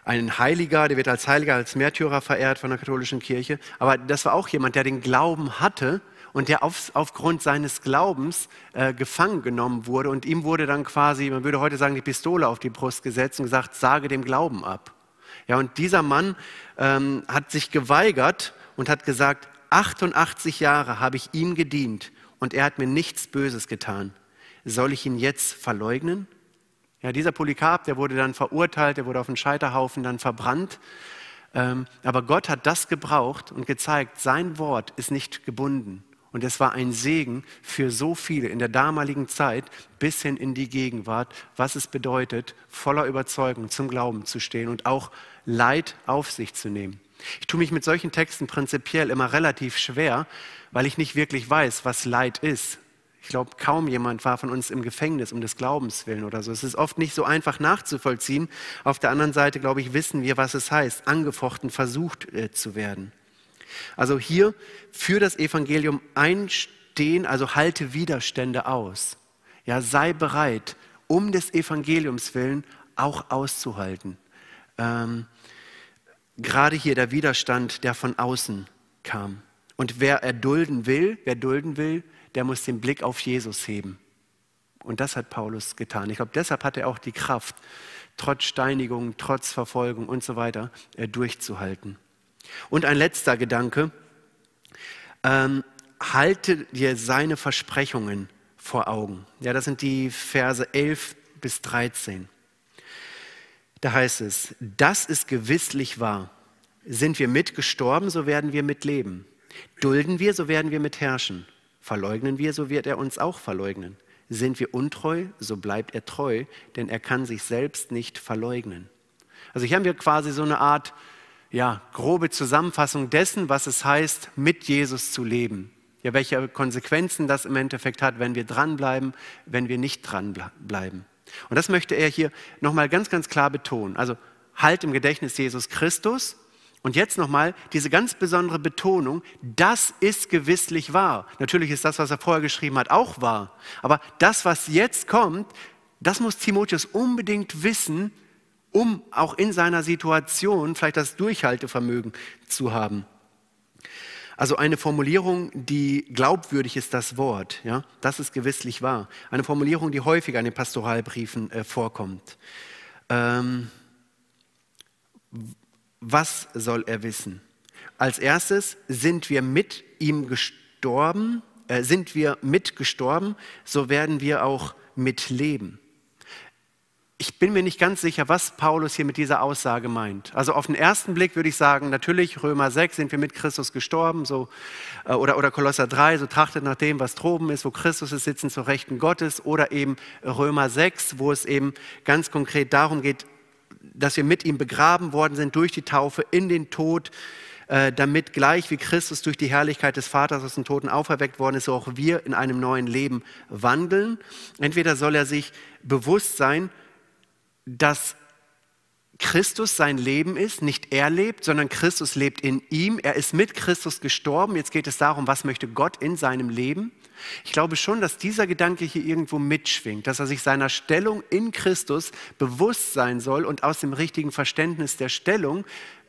ein Heiliger, der wird als Heiliger, als Märtyrer verehrt von der katholischen Kirche. Aber das war auch jemand, der den Glauben hatte und der aufgrund seines Glaubens gefangen genommen wurde. Und ihm wurde dann quasi, man würde heute sagen, die Pistole auf die Brust gesetzt und gesagt, sage dem Glauben ab. Ja, und dieser Mann hat sich geweigert und hat gesagt, 88 Jahre habe ich ihm gedient und er hat mir nichts Böses getan. Soll ich ihn jetzt verleugnen? Ja, dieser Polycarp, der wurde dann verurteilt, der wurde auf den Scheiterhaufen dann verbrannt. Aber Gott hat das gebraucht und gezeigt, sein Wort ist nicht gebunden. Und es war ein Segen für so viele in der damaligen Zeit bis hin in die Gegenwart, was es bedeutet, voller Überzeugung zum Glauben zu stehen und auch Leid auf sich zu nehmen. Ich tue mich mit solchen Texten prinzipiell immer relativ schwer, weil ich nicht wirklich weiß, was Leid ist. Ich glaube, kaum jemand war von uns im Gefängnis um des Glaubens willen oder so. Es ist oft nicht so einfach nachzuvollziehen. Auf der anderen Seite, glaube ich, wissen wir, was es heißt, angefochten, versucht zu werden. Also hier für das Evangelium einstehen, also halte Widerstände aus. Ja, sei bereit, um des Evangeliums willen auch auszuhalten. Gerade hier der Widerstand, der von außen kam. Und wer dulden will, der muss den Blick auf Jesus heben. Und das hat Paulus getan. Ich glaube, deshalb hat er auch die Kraft, trotz Steinigung, trotz Verfolgung und so weiter, durchzuhalten. Und ein letzter Gedanke, halte dir seine Versprechungen vor Augen. Ja, das sind die Verse 11 bis 13. Da heißt es, das ist gewisslich wahr. Sind wir mitgestorben, so werden wir mitleben. Dulden wir, so werden wir mitherrschen. Verleugnen wir, so wird er uns auch verleugnen. Sind wir untreu, so bleibt er treu, denn er kann sich selbst nicht verleugnen. Also hier haben wir quasi so eine Art, ja, grobe Zusammenfassung dessen, was es heißt, mit Jesus zu leben. Ja, welche Konsequenzen das im Endeffekt hat, wenn wir dranbleiben, wenn wir nicht dranbleiben. Und das möchte er hier nochmal ganz, ganz klar betonen. Also halt im Gedächtnis Jesus Christus. Und jetzt nochmal diese ganz besondere Betonung, das ist gewisslich wahr. Natürlich ist das, was er vorher geschrieben hat, auch wahr. Aber das, was jetzt kommt, das muss Timotheus unbedingt wissen, um auch in seiner Situation vielleicht das Durchhaltevermögen zu haben. Also eine Formulierung, die glaubwürdig ist, das Wort, ja, das ist gewisslich wahr. Eine Formulierung, die häufiger in den Pastoralbriefen vorkommt. Was soll er wissen? Als erstes sind wir mit ihm gestorben, so werden wir auch mitleben. Ich bin mir nicht ganz sicher, was Paulus hier mit dieser Aussage meint. Also auf den ersten Blick würde ich sagen, natürlich Römer 6 sind wir mit Christus gestorben, so, oder Kolosser 3, so trachtet nach dem, was droben ist, wo Christus ist, sitzen zur Rechten Gottes, oder eben Römer 6, wo es eben ganz konkret darum geht, dass wir mit ihm begraben worden sind durch die Taufe in den Tod, damit gleich wie Christus durch die Herrlichkeit des Vaters aus den Toten auferweckt worden ist, so auch wir in einem neuen Leben wandeln. Entweder soll er sich bewusst sein, dass Christus sein Leben ist, nicht er lebt, sondern Christus lebt in ihm. Er ist mit Christus gestorben. Jetzt geht es darum, was möchte Gott in seinem Leben? Ich glaube schon, dass dieser Gedanke hier irgendwo mitschwingt, dass er sich seiner Stellung in Christus bewusst sein soll und aus dem richtigen Verständnis der Stellung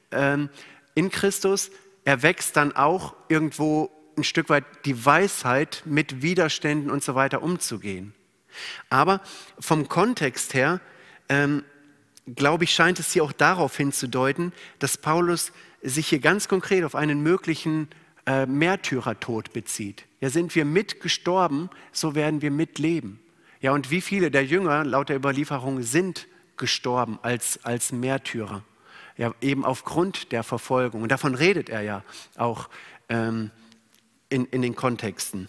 in Christus erwächst dann auch irgendwo ein Stück weit die Weisheit, mit Widerständen und so weiter umzugehen. Aber vom Kontext her glaube ich, scheint es hier auch darauf hinzudeuten, dass Paulus sich hier ganz konkret auf einen möglichen Märtyrertod bezieht. Ja, sind wir mitgestorben, so werden wir mitleben. Ja, und wie viele der Jünger laut der Überlieferung sind gestorben als Märtyrer? Ja, eben aufgrund der Verfolgung. Und davon redet er ja auch in den Kontexten.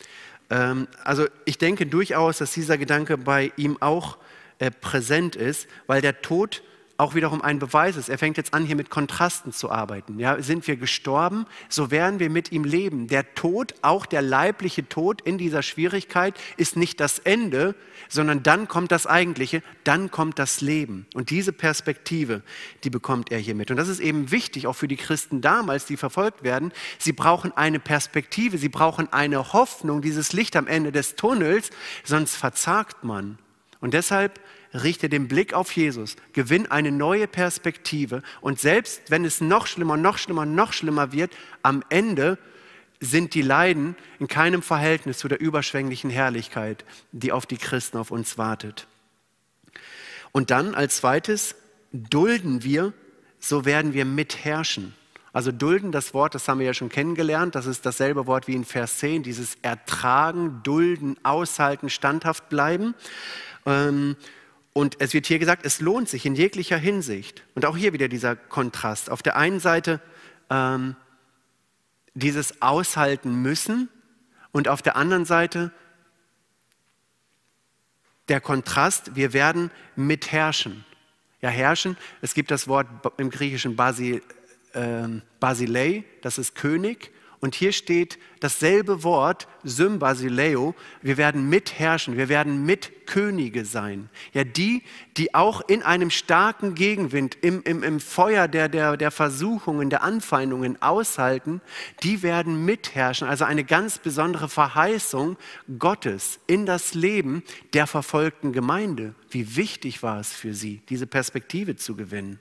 Also ich denke durchaus, dass dieser Gedanke bei ihm auch präsent ist, weil der Tod auch wiederum ein Beweis ist. Er fängt jetzt an, hier mit Kontrasten zu arbeiten. Ja, sind wir gestorben, so werden wir mit ihm leben. Der Tod, auch der leibliche Tod in dieser Schwierigkeit, ist nicht das Ende, sondern dann kommt das Eigentliche, dann kommt das Leben. Und diese Perspektive, die bekommt er hier mit. Und das ist eben wichtig, auch für die Christen damals, die verfolgt werden. Sie brauchen eine Perspektive, sie brauchen eine Hoffnung, dieses Licht am Ende des Tunnels, sonst verzagt man. Und deshalb richte den Blick auf Jesus, gewinn eine neue Perspektive und selbst wenn es noch schlimmer wird, am Ende sind die Leiden in keinem Verhältnis zu der überschwänglichen Herrlichkeit, die auf die Christen, auf uns wartet. Und dann als zweites, dulden wir, so werden wir mitherrschen. Also dulden, das Wort, das haben wir ja schon kennengelernt, das ist dasselbe Wort wie in Vers 10, dieses Ertragen, Dulden, Aushalten, standhaft bleiben. Und es wird hier gesagt, es lohnt sich in jeglicher Hinsicht. Und auch hier wieder dieser Kontrast. Auf der einen Seite dieses Aushalten müssen und auf der anderen Seite der Kontrast, wir werden mitherrschen. Ja, herrschen, es gibt das Wort im Griechischen Basilei, das ist König. Und hier steht dasselbe Wort, Symbasileo, wir werden mitherrschen, wir werden Mitkönige sein. Ja, die auch in einem starken Gegenwind, im Feuer der Versuchungen, der Anfeindungen aushalten, die werden mitherrschen. Also eine ganz besondere Verheißung Gottes in das Leben der verfolgten Gemeinde. Wie wichtig war es für sie, diese Perspektive zu gewinnen.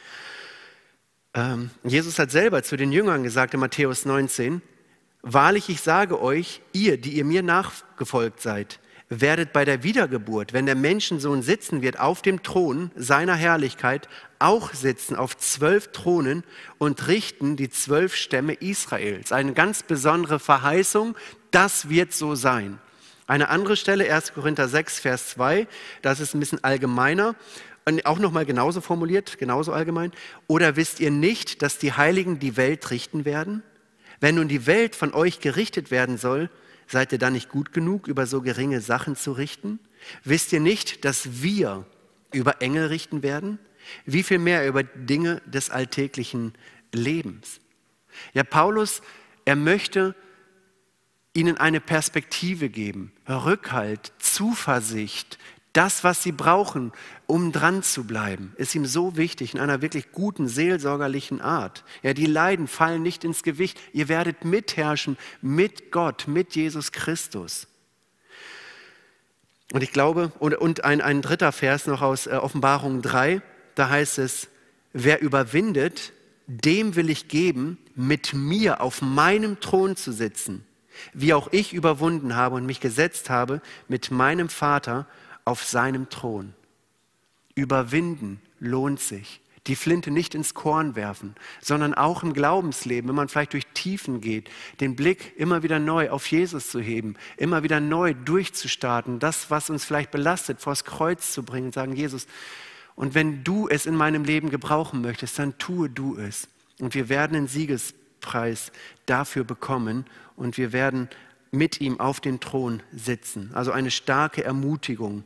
Jesus hat selber zu den Jüngern gesagt in Matthäus 19, wahrlich, ich sage euch, ihr, die ihr mir nachgefolgt seid, werdet bei der Wiedergeburt, wenn der Menschensohn sitzen wird auf dem Thron seiner Herrlichkeit, auch sitzen auf 12 Thronen und richten die 12 Stämme Israels. Eine ganz besondere Verheißung, das wird so sein. Eine andere Stelle, 1. Korinther 6, Vers 2, das ist ein bisschen allgemeiner. Und auch nochmal genauso formuliert, genauso allgemein. Oder wisst ihr nicht, dass die Heiligen die Welt richten werden? Wenn nun die Welt von euch gerichtet werden soll, seid ihr dann nicht gut genug, über so geringe Sachen zu richten? Wisst ihr nicht, dass wir über Engel richten werden? Wie viel mehr über Dinge des alltäglichen Lebens? Ja, Paulus, er möchte ihnen eine Perspektive geben, Rückhalt, Zuversicht, das, was sie brauchen, um dran zu bleiben, ist ihm so wichtig, in einer wirklich guten, seelsorgerlichen Art. Ja, die Leiden fallen nicht ins Gewicht. Ihr werdet mitherrschen mit Gott, mit Jesus Christus. Und ich glaube, und ein dritter Vers noch aus Offenbarung 3, da heißt es, wer überwindet, dem will ich geben, mit mir auf meinem Thron zu sitzen, wie auch ich überwunden habe und mich gesetzt habe mit meinem Vater auf seinem Thron. Überwinden lohnt sich. Die Flinte nicht ins Korn werfen, sondern auch im Glaubensleben, wenn man vielleicht durch Tiefen geht, den Blick immer wieder neu auf Jesus zu heben, immer wieder neu durchzustarten, das, was uns vielleicht belastet, vors Kreuz zu bringen und sagen, Jesus, und wenn du es in meinem Leben gebrauchen möchtest, dann tue du es. Und wir werden einen Siegespreis dafür bekommen und wir werden mit ihm auf den Thron sitzen. Also eine starke Ermutigung.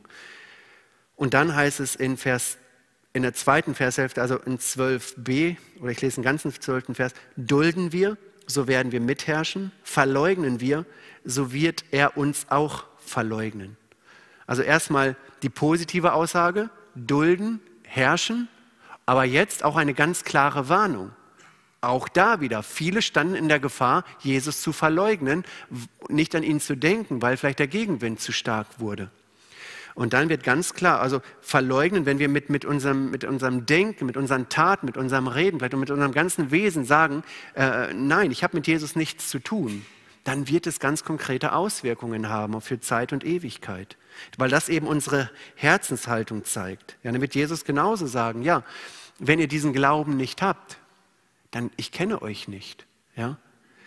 Und dann heißt es in der zweiten Vershälfte, also in 12b, oder ich lese den ganzen 12. Vers, dulden wir, so werden wir mitherrschen, verleugnen wir, so wird er uns auch verleugnen. Also erstmal die positive Aussage, dulden, herrschen, aber jetzt auch eine ganz klare Warnung. Auch da wieder, viele standen in der Gefahr, Jesus zu verleugnen, nicht an ihn zu denken, weil vielleicht der Gegenwind zu stark wurde. Und dann wird ganz klar, also verleugnen, wenn wir mit unserem Denken, mit unseren Taten, mit unserem Reden, vielleicht mit unserem ganzen Wesen sagen, nein, ich habe mit Jesus nichts zu tun, dann wird es ganz konkrete Auswirkungen haben für Zeit und Ewigkeit. Weil das eben unsere Herzenshaltung zeigt. Ja, damit Jesus genauso sagen, ja, wenn ihr diesen Glauben nicht habt, dann ich kenne euch nicht. Ja?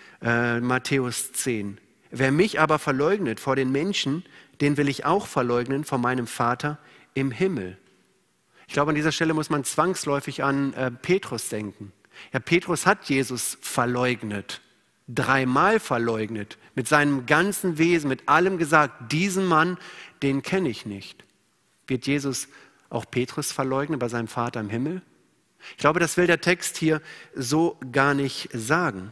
Matthäus 10. Wer mich aber verleugnet vor den Menschen, den will ich auch verleugnen vor meinem Vater im Himmel. Ich glaube, an dieser Stelle muss man zwangsläufig an Petrus denken. Ja, Petrus hat Jesus verleugnet, 3-mal verleugnet, mit seinem ganzen Wesen, mit allem gesagt, diesen Mann, den kenne ich nicht. Wird Jesus auch Petrus verleugnen bei seinem Vater im Himmel? Ich glaube, das will der Text hier so gar nicht sagen.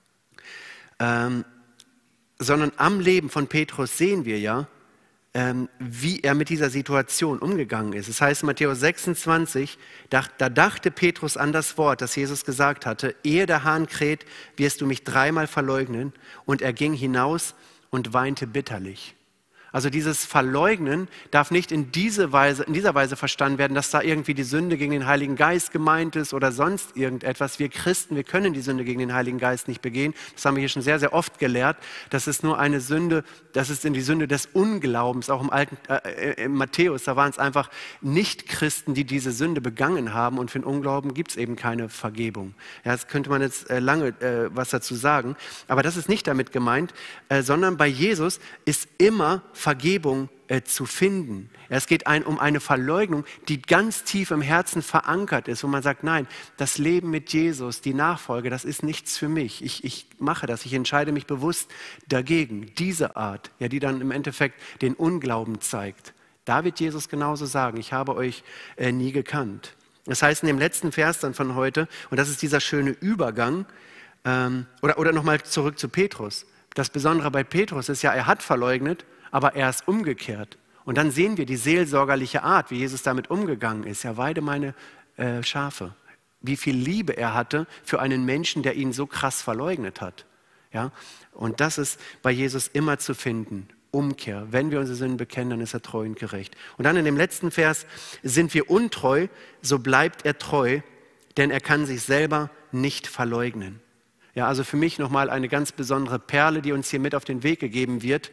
Sondern am Leben von Petrus sehen wir ja, wie er mit dieser Situation umgegangen ist. Es heißt in Matthäus 26, da dachte Petrus an das Wort, das Jesus gesagt hatte, ehe der Hahn kräht, wirst du mich 3-mal verleugnen. Und er ging hinaus und weinte bitterlich. Also dieses Verleugnen darf nicht in dieser Weise verstanden werden, dass da irgendwie die Sünde gegen den Heiligen Geist gemeint ist oder sonst irgendetwas. Wir Christen, wir können die Sünde gegen den Heiligen Geist nicht begehen. Das haben wir hier schon sehr, sehr oft gelehrt. Das ist nur eine Sünde, das ist in die Sünde des Unglaubens. Auch im Matthäus, da waren es einfach Nicht-Christen, die diese Sünde begangen haben. Und für den Unglauben gibt es eben keine Vergebung. Ja, das könnte man jetzt lange was dazu sagen. Aber das ist nicht damit gemeint, sondern bei Jesus ist immer Vergebung zu finden. Es geht um eine Verleugnung, die ganz tief im Herzen verankert ist, wo man sagt, nein, das Leben mit Jesus, die Nachfolge, das ist nichts für mich. Ich mache das, ich entscheide mich bewusst dagegen. Diese Art, ja, die dann im Endeffekt den Unglauben zeigt. Da wird Jesus genauso sagen, ich habe euch nie gekannt. Das heißt in dem letzten Vers dann von heute, und das ist dieser schöne Übergang, oder nochmal zurück zu Petrus. Das Besondere bei Petrus ist ja, er hat verleugnet, aber er ist umgekehrt. Und dann sehen wir die seelsorgerliche Art, wie Jesus damit umgegangen ist. Ja, weide meine Schafe. Wie viel Liebe er hatte für einen Menschen, der ihn so krass verleugnet hat. Ja? Und das ist bei Jesus immer zu finden. Umkehr. Wenn wir unsere Sünden bekennen, dann ist er treu und gerecht. Und dann in dem letzten Vers, sind wir untreu, so bleibt er treu, denn er kann sich selber nicht verleugnen. Ja, also für mich nochmal eine ganz besondere Perle, die uns hier mit auf den Weg gegeben wird.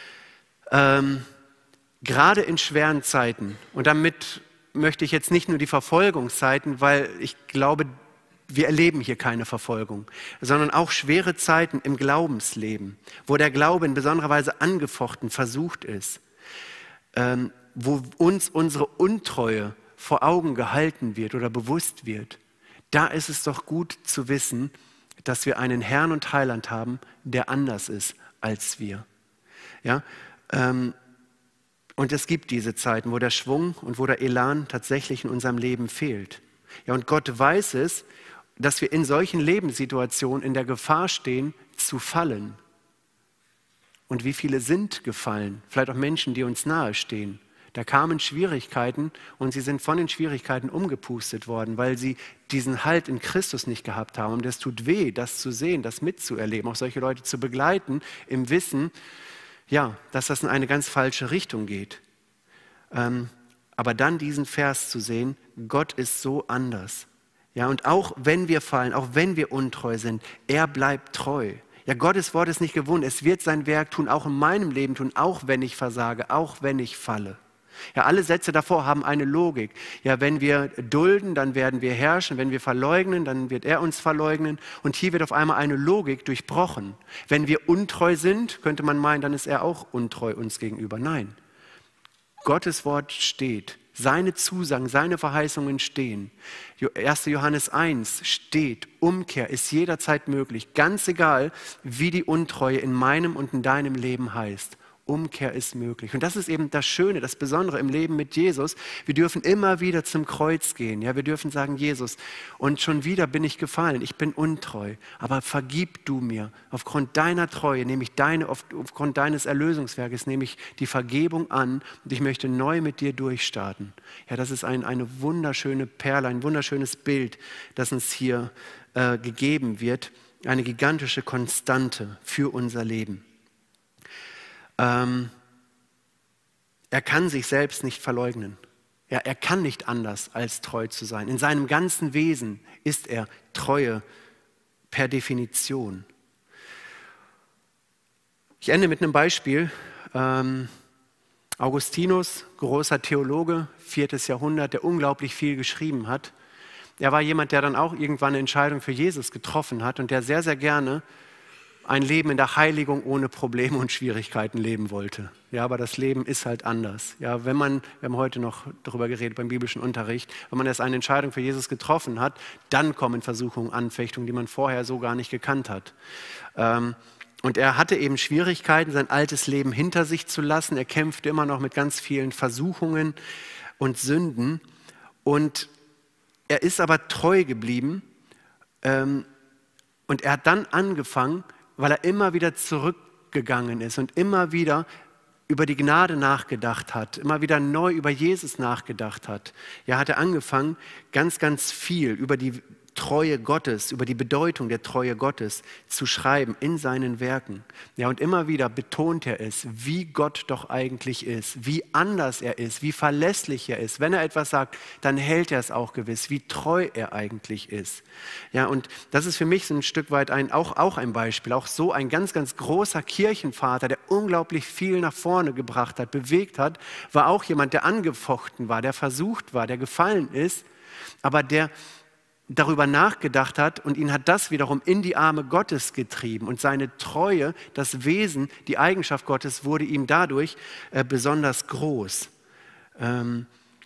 Gerade in schweren Zeiten, und damit möchte ich jetzt nicht nur die Verfolgungszeiten, weil ich glaube, wir erleben hier keine Verfolgung, sondern auch schwere Zeiten im Glaubensleben, wo der Glaube in besonderer Weise angefochten, versucht ist, wo uns unsere Untreue vor Augen gehalten wird oder bewusst wird. Da ist es doch gut zu wissen, dass wir einen Herrn und Heiland haben, der anders ist als wir. Ja? Und es gibt diese Zeiten, wo der Schwung und wo der Elan tatsächlich in unserem Leben fehlt. Ja, und Gott weiß es, dass wir in solchen Lebenssituationen in der Gefahr stehen, zu fallen. Und wie viele sind gefallen? Vielleicht auch Menschen, die uns nahestehen. Da kamen Schwierigkeiten und sie sind von den Schwierigkeiten umgepustet worden, weil sie diesen Halt in Christus nicht gehabt haben. Und es tut weh, das zu sehen, das mitzuerleben, auch solche Leute zu begleiten, im Wissen, ja, dass das in eine ganz falsche Richtung geht. Aber dann diesen Vers zu sehen, Gott ist so anders. Ja, und auch wenn wir fallen, auch wenn wir untreu sind, er bleibt treu. Ja, Gottes Wort ist nicht gewohnt. Es wird sein Werk tun, auch in meinem Leben tun, auch wenn ich versage, auch wenn ich falle. Ja, alle Sätze davor haben eine Logik. Ja, wenn wir dulden, dann werden wir herrschen. Wenn wir verleugnen, dann wird er uns verleugnen. Und hier wird auf einmal eine Logik durchbrochen. Wenn wir untreu sind, könnte man meinen, dann ist er auch untreu uns gegenüber. Nein, Gottes Wort steht. Seine Zusagen, seine Verheißungen stehen. 1. Johannes 1 steht, Umkehr ist jederzeit möglich. Ganz egal, wie die Untreue in meinem und in deinem Leben heißt. Umkehr ist möglich. Und das ist eben das Schöne, das Besondere im Leben mit Jesus. Wir dürfen immer wieder zum Kreuz gehen. Ja, wir dürfen sagen, Jesus, und schon wieder bin ich gefallen, ich bin untreu. Aber vergib du mir. Aufgrund deiner Treue nehme ich aufgrund deines Erlösungswerkes nehme ich die Vergebung an und ich möchte neu mit dir durchstarten. Ja, das ist eine wunderschöne Perle, ein wunderschönes Bild, das uns hier gegeben wird. Eine gigantische Konstante für unser Leben. Er kann sich selbst nicht verleugnen. Ja, er kann nicht anders, als treu zu sein. In seinem ganzen Wesen ist er Treue per Definition. Ich ende mit einem Beispiel. Augustinus, großer Theologe, 4. Jahrhundert, der unglaublich viel geschrieben hat. Er war jemand, der dann auch irgendwann eine Entscheidung für Jesus getroffen hat und der sehr, sehr gerne ein Leben in der Heiligung ohne Probleme und Schwierigkeiten leben wollte. Ja, aber das Leben ist halt anders. Ja, wir haben heute noch darüber geredet beim biblischen Unterricht, wenn man erst eine Entscheidung für Jesus getroffen hat, dann kommen Versuchungen, Anfechtungen, die man vorher so gar nicht gekannt hat. Und er hatte eben Schwierigkeiten, sein altes Leben hinter sich zu lassen. Er kämpfte immer noch mit ganz vielen Versuchungen und Sünden. Und er ist aber treu geblieben. Und er hat dann angefangen, weil er immer wieder zurückgegangen ist und immer wieder über die Gnade nachgedacht hat, immer wieder neu über Jesus nachgedacht hat. Ja, hat er angefangen, ganz, ganz viel über die Treue Gottes, über die Bedeutung der Treue Gottes zu schreiben in seinen Werken. Ja, und immer wieder betont er es, wie Gott doch eigentlich ist, wie anders er ist, wie verlässlich er ist. Wenn er etwas sagt, dann hält er es auch gewiss, wie treu er eigentlich ist. Ja, und das ist für mich so ein Stück weit auch ein Beispiel, auch so ein ganz, ganz großer Kirchenvater, der unglaublich viel nach vorne gebracht hat, bewegt hat, war auch jemand, der angefochten war, der versucht war, der gefallen ist, aber der darüber nachgedacht hat und ihn hat das wiederum in die Arme Gottes getrieben und seine Treue, das Wesen, die Eigenschaft Gottes wurde ihm dadurch besonders groß. Und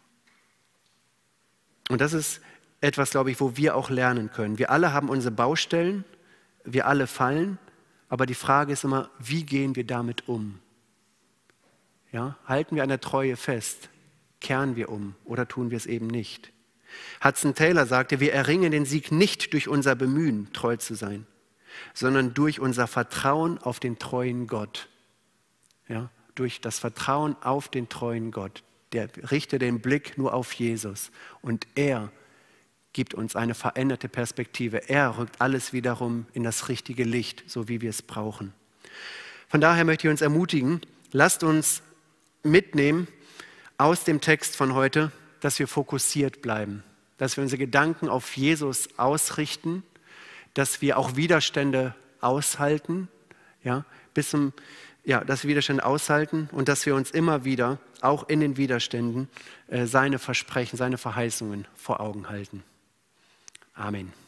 das ist etwas, glaube ich, wo wir auch lernen können. Wir alle haben unsere Baustellen, wir alle fallen, aber die Frage ist immer, wie gehen wir damit um? Ja, halten wir an der Treue fest? Kehren wir um oder tun wir es eben nicht? Hudson Taylor sagte, wir erringen den Sieg nicht durch unser Bemühen, treu zu sein, sondern durch unser Vertrauen auf den treuen Gott. Ja, durch das Vertrauen auf den treuen Gott. Der richtet den Blick nur auf Jesus und er gibt uns eine veränderte Perspektive. Er rückt alles wiederum in das richtige Licht, so wie wir es brauchen. Von daher möchte ich uns ermutigen, lasst uns mitnehmen aus dem Text von heute, dass wir fokussiert bleiben, dass wir unsere Gedanken auf Jesus ausrichten, dass wir auch Widerstände aushalten, dass wir Widerstände aushalten und dass wir uns immer wieder, auch in den Widerständen, seine Versprechen, seine Verheißungen vor Augen halten. Amen.